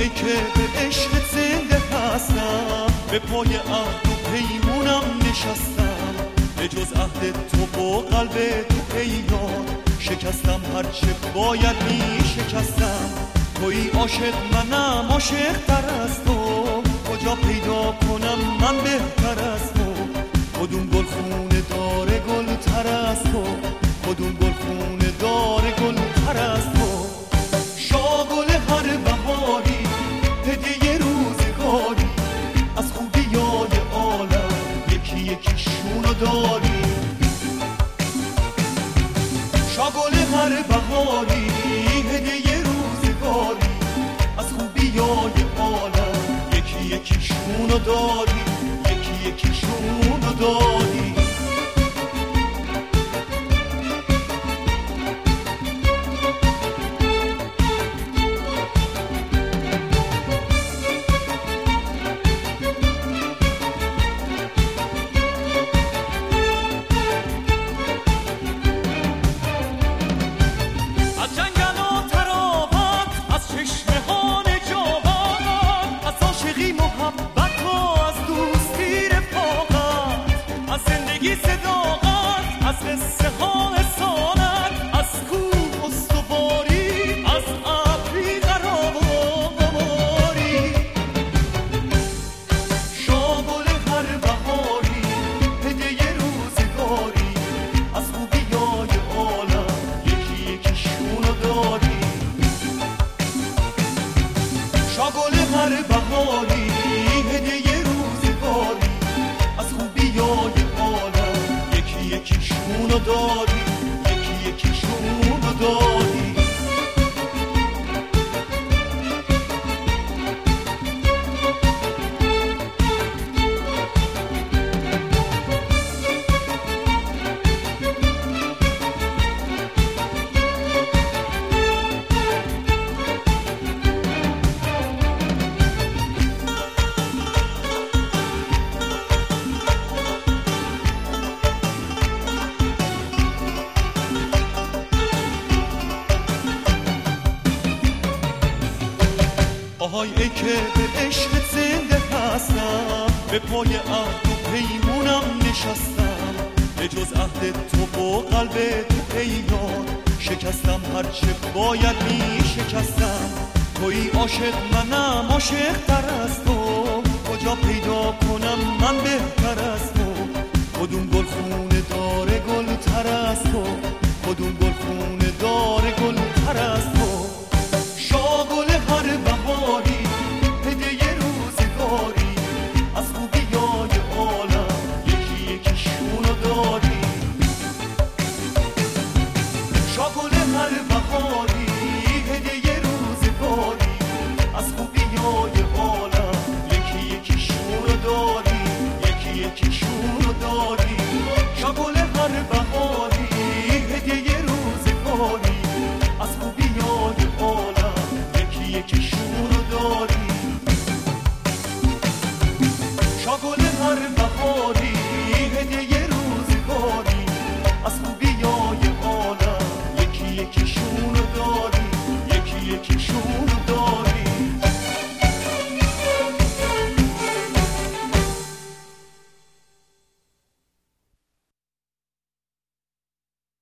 ای که به عشق زنده هستم، به پای عهد و پیمونم نشستم، به جز عهد تو و قلب تو ای یار شکستم هرچه باید می شکستم. توی عاشق منم عاشق تر از تو، کجا پیدا کنم من بهتر از تو؟ کدوم گل خونه داره گل تر از تو؟ کدوم گل خونه داره گل تر از تو؟ شاگل هر بهاری هدیه روزگاری، از خوبیای عالم یکی یکیشونو داری. شاگل هر بهاری هدیه روزگاری، از خوبیای عالم یکی یکیشونو داری، یکی یکیشونو داری. شاگل هر بهاری هدیه روزگاری، از خوبیای عالم یکی یکیشونو داری، یکی یکیشونو داری. آهای ای که به عشق زنده هستم، به پای عهد و پیمونم نشستم، به جز عهد تو و قلب تو ای یار شکستم هرچه باید می شکستم. توی عاشق منم عاشق تر از تو، کجا پیدا کنم